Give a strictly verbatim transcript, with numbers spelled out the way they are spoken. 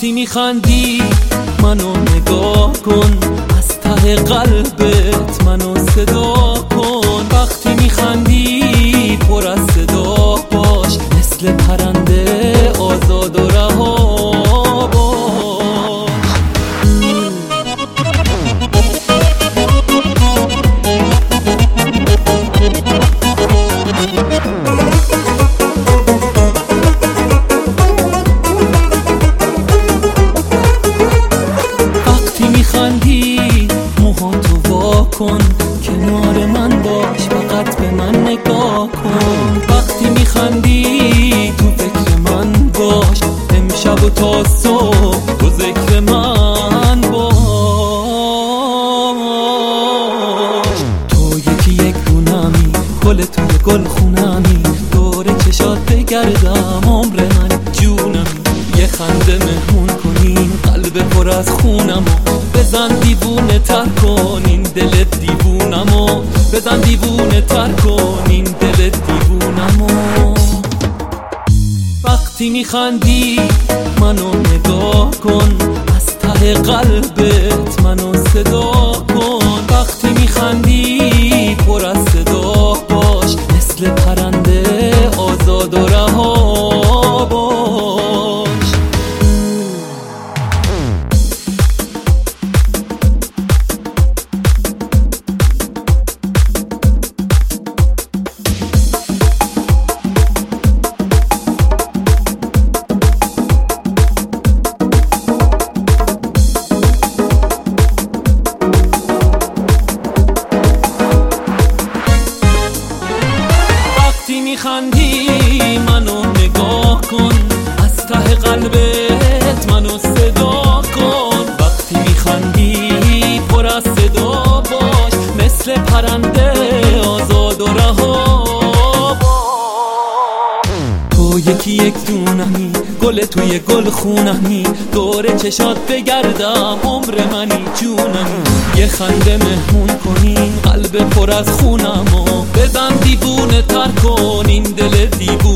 وقتی میخندی منو نگاه کن، از ته قلبت منو صدا کن. وقتی میخندی پر از صدا باش، مثل پرنده آزاد و رها باش. وقتی میخندی موهاتو وا کن، کنار من باش، فقط به من نگاه کن. وقتی میخندی تو فکر من باش، امشب و تا صبح تو ذکر من باش. تو یکی یک دونمی، گل توی گل خونمی، دور چشات بگردم عمر من جونم. یه خنده مهمون کنین قلب پر از خونمو، بزن دیوونه تر کن این دل دیوونمو، بزن دیوونه تر کن این دل دیوونمو. وقتی میخندی منو نگاه کن، از ته قلبت منو صدا کن. وقتی میخندی پر از صدا باش، مثل پرنده آزاد و رها باش. وقتی میخندی منو نگاه کن، از ته قلبت منو صدا کن. وقتی میخندی پر از صدا باش، مثل پرنده آزاد و رها باش. تو یکی یک دونمی، گل توی گل خونمی، دور چشات بگردم عمر منی جونمی. یه خنده مهمون کنین قلب پر از خونمو، بزن دیوونه تر کن این دل دیوونه